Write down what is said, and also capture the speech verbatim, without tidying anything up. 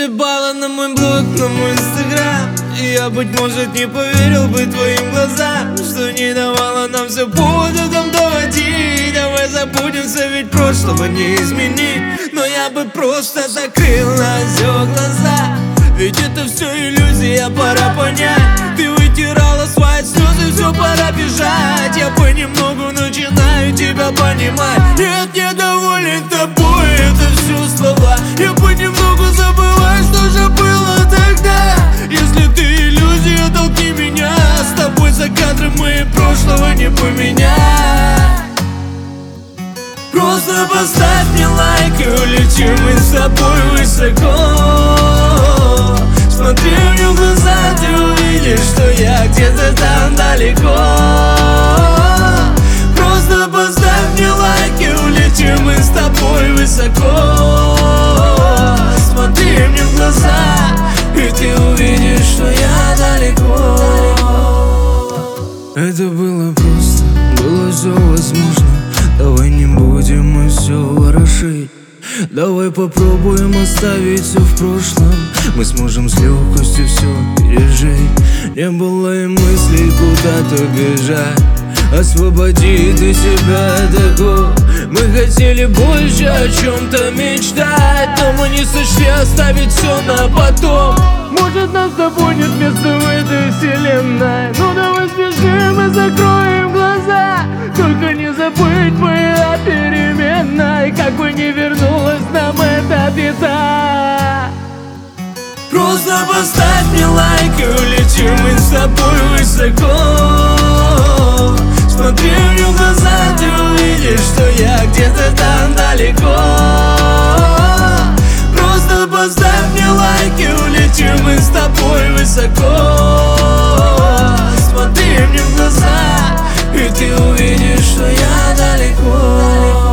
Залипала на мой блог, на мой инстаграм, и я, быть может, не поверил бы твоим глазам, что не давала нам все повода там доводить. Давай забудемся, ведь прошлого не изменить. Но я бы просто закрыл на все глаза, ведь это все иллюзия, пора понять. Ты вытирала свои слезы, все, пора бежать. Я понемногу начинаю тебя понимать. Нет, недоволен тобой, это все слова. Я понемногу забываю, что же было тогда. Если ты иллюзия, толкни меня. С тобой за кадром мы прошлого не поменять. Просто поставь мне лайк и улетим мы с тобой высоко. Смотри мне в глаза, ты увидишь, что я где-то там далеко. Просто поставь мне лайк и улетим мы с тобой высоко. Смотри мне в глаза, и ты увидишь, что я далеко. Это было просто, было все возможно. Давай не будем мы все ворошить. Давай попробуем оставить все в прошлом. Мы сможем с легкостью все пережить. Не было и мыслей куда-то бежать. Освободи ты себя от эго. Мы хотели больше о чем-то мечтать, но мы не сочли оставить все на потом. Может, нас с тобой нет места в этой вселенной. Ну давай сбежим и закроем глаза. Только не забыть моя переменная. Как бы не вернулась нам эта беда. Просто поставь мне лайк и улетим мы с тобой высоко. Смотри мне в глаза, ты увидишь, что я где-то там далеко. Просто поставь мне лайк и улетим мы с тобой высоко. Смотри мне в глаза, и ты увидишь, что я далеко.